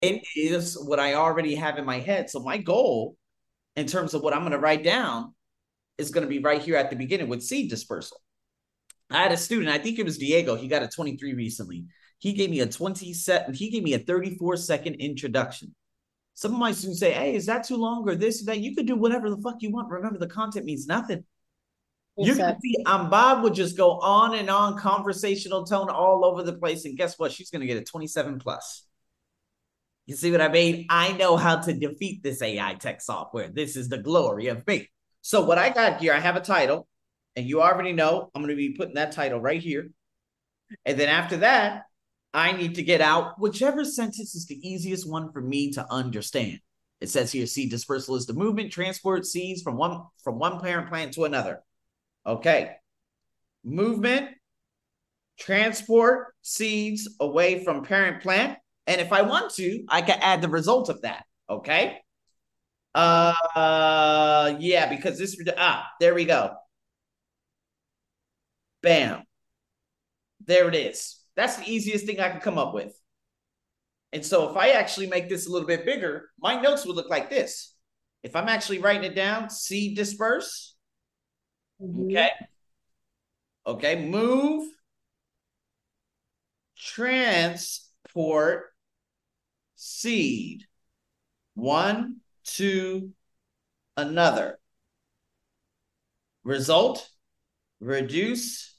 It is what I already have in my head. So my goal in terms of what I'm going to write down is going to be right here at the beginning with seed dispersal. I had a student, I think it was Diego. He got a 23 recently. He gave me a 20 set, he gave me a 34-second introduction. Some of my students say, hey, is that too long or this or that? You could do whatever the fuck you want. Remember, the content means nothing. You're going to Exactly. see Bob would just go on and on, conversational tone all over the place. And guess what? She's going to get a 27 plus. You see what I mean? I know how to defeat this AI tech software. This is the glory of me. So what I got here, I have a title, and you already know I'm going to be putting that title right here. And then after that, I need to get out whichever sentence is the easiest one for me to understand. It says here, seed dispersal is the movement, transport seeds from one parent plant to another. Okay. Movement, transport seeds away from parent plant. And if I want to, I can add the result of that. Okay. Yeah, because there we go. Bam. There it is. That's the easiest thing I can come up with. And so if I actually make this a little bit bigger, my notes would look like this. If I'm actually writing it down, seed disperse. Mm-hmm. Okay. Okay. Move, transport, seed. One to another. Result, reduce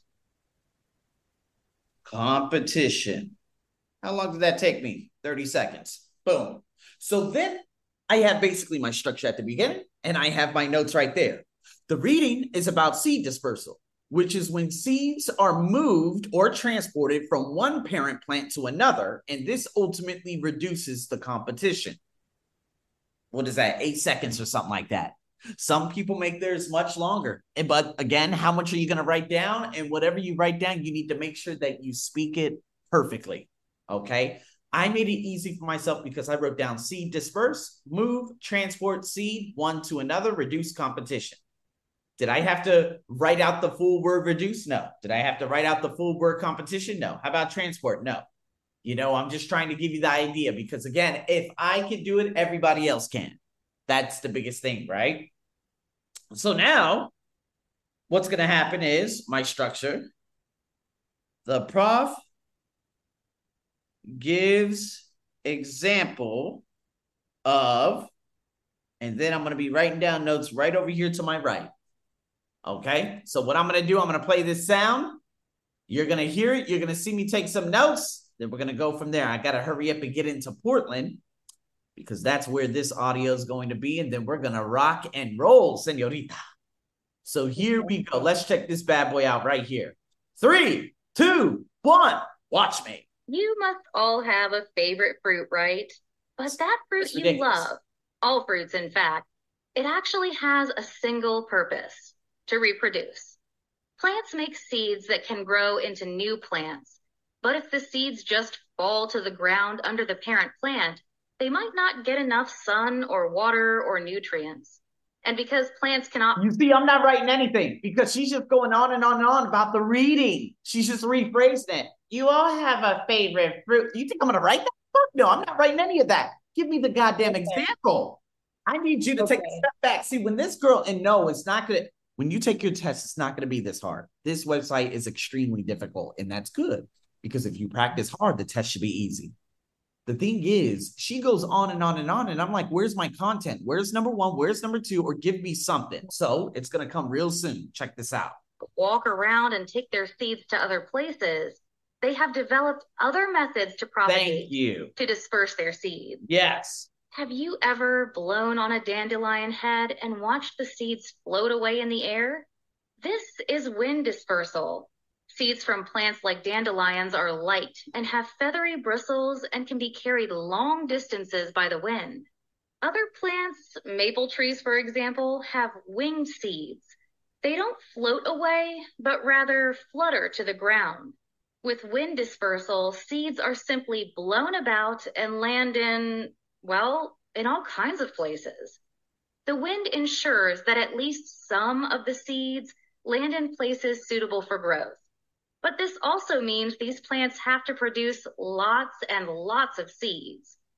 competition. How long did that take me? 30 seconds. Boom. So then I have basically my structure at the beginning and I have my notes right there. The reading is about seed dispersal, which is when seeds are moved or transported from one parent plant to another, and this ultimately reduces the competition. What is that? 8 seconds or something like that. Some people make theirs much longer. But again, how much are you going to write down? And whatever you write down, you need to make sure that you speak it perfectly. Okay. I made it easy for myself because I wrote down seed disperse, move, transport seed one to another, reduce competition. Did I have to write out the full word reduce? No. Did I have to write out the full word competition? No. How about transport? No. I'm just trying to give you the idea because, again, if I can do it, everybody else can. That's the biggest thing, right? So now what's going to happen is my structure. The prof gives example of, and then I'm going to be writing down notes right over here to my right. Okay. So what I'm going to do, I'm going to play this sound. You're going to hear it. You're going to see me take some notes. Then we're going to go from there. I got to hurry up and get into Portland because that's where this audio is going to be. And then we're going to rock and roll, senorita. So here we go. Let's check this bad boy out right here. 3, 2, 1. Watch me. You must all have a favorite fruit, right? But that fruit It's you ridiculous. love, all fruits in fact, it actually has a single purpose: to reproduce. Plants make seeds that can grow into new plants. But if the seeds just fall to the ground under the parent plant, they might not get enough sun or water or nutrients. And because plants cannot. You see, I'm not writing anything because she's just going on and on and on about the reading. She's just rephrasing it. You all have a favorite fruit. You think I'm going to write that? Fuck no, I'm not writing any of that. Give me the goddamn Okay. example. I need you to take a Okay. step back. See, when this girl, and no, it's not going to, when you take your test, it's not going to be this hard. This website is extremely difficult, and that's good because if you practice hard, the test should be easy. The thing is, she goes on and on and on, and I'm like, where's my content? Where's number one? Where's number two? Or give me something. So it's going to come real soon. Check this out. Walk around and take their seeds to other places, they have developed other methods to propagate, Thank you. to disperse their seeds. Yes. Have you ever blown on a dandelion head and watched the seeds float away in the air? This is wind dispersal. Seeds from plants like dandelions are light and have feathery bristles and can be carried long distances by the wind. Other plants, maple trees for example, have winged seeds. They don't float away, but rather flutter to the ground. With wind dispersal, seeds are simply blown about and land in, well, in all kinds of places. The wind ensures that at least some of the seeds land in places suitable for growth. But this also means these plants have to produce lots and lots of seeds.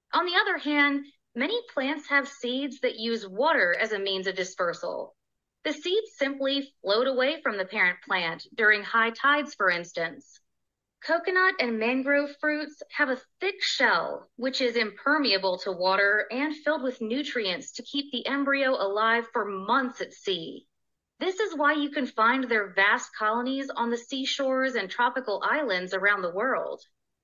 On the other hand, many plants have seeds that use water as a means of dispersal. The seeds simply float away from the parent plant during high tides, for instance. Coconut and mangrove fruits have a thick shell, which is impermeable to water and filled with nutrients to keep the embryo alive for months at sea. This is why you can find their vast colonies on the seashores and tropical islands around the world.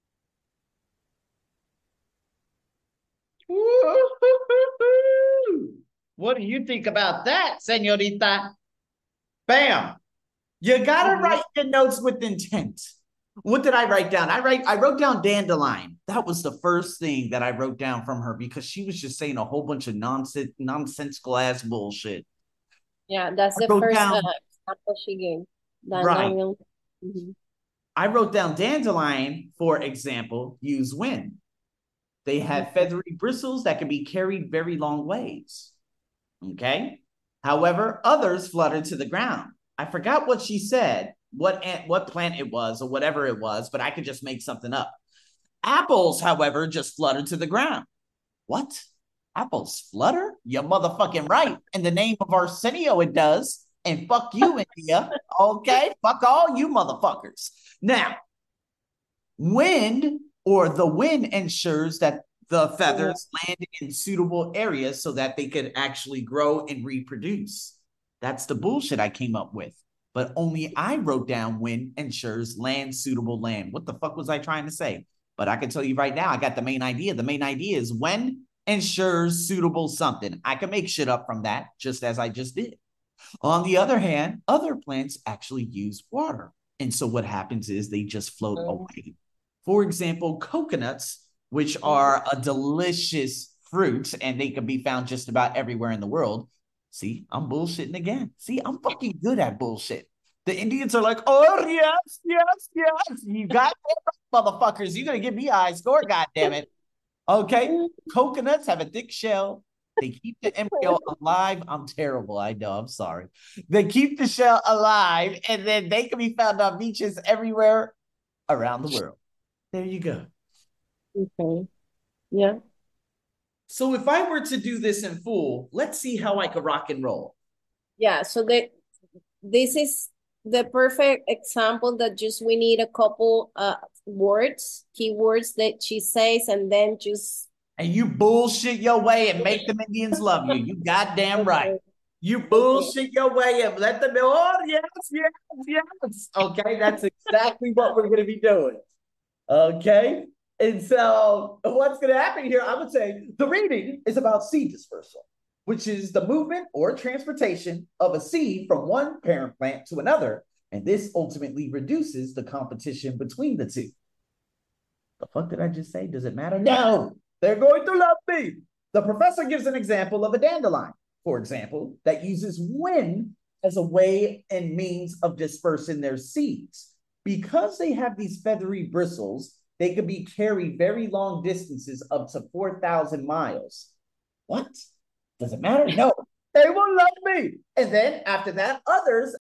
What do you think about that, senorita? Bam. You gotta write your notes with intent. What did I write down? I wrote down dandelion. That was the first thing that I wrote down from her because she was just saying a whole bunch of nonsensical ass bullshit. Yeah, that's the first example she gave. Right. I wrote down dandelion, for example, use wind. They have feathery bristles that can be carried very long ways. Okay. However, others flutter to the ground. I forgot what she said, what plant it was or whatever it was, but I could just make something up. Apples, however, just flutter to the ground. What? Apples flutter? You're motherfucking right. In the name of Arsenio, it does. And fuck you, India. Okay? Fuck all you motherfuckers. Now, wind or the wind ensures that the feathers land in suitable areas so that they could actually grow and reproduce. That's the bullshit I came up with. But only I wrote down wind ensures land suitable land. What the fuck was I trying to say? But I can tell you right now, I got the main idea. The main idea is wind ensures suitable something. I can make shit up from that, just as I just did. On the other hand, other plants actually use water. And so what happens is they just float away. For example, coconuts, which are a delicious fruit, and they can be found just about everywhere in the world. See, I'm bullshitting again. See, I'm fucking good at bullshit. The Indians are like, oh, yes, yes, yes. You got it, motherfuckers. You're going to give me a high score, goddammit. Okay, coconuts have a thick shell. They keep the embryo alive. I'm terrible. I know. I'm sorry. They keep the shell alive, and then they can be found on beaches everywhere around the world. There you go. Okay. Yeah. So if I were to do this in full, let's see how I could rock and roll. Yeah. So this is the perfect example that just we need a couple words, keywords that she says, and then just and you bullshit your way and make them Indians love you. You goddamn right. You bullshit your way and let them know, oh, yes, yes, yes. Okay, that's exactly what we're going to be doing. Okay, and so what's going to happen here, I would say the reading is about seed dispersal, which is the movement or transportation of a seed from one parent plant to another. And this ultimately reduces the competition between the two. The fuck did I just say? Does it matter? No, they're going to love me. The professor gives an example of a dandelion, for example, that uses wind as a way and means of dispersing their seeds. Because they have these feathery bristles, they can be carried very long distances up to 4,000 miles. What? Does it matter? No. They will love me. And then after that, others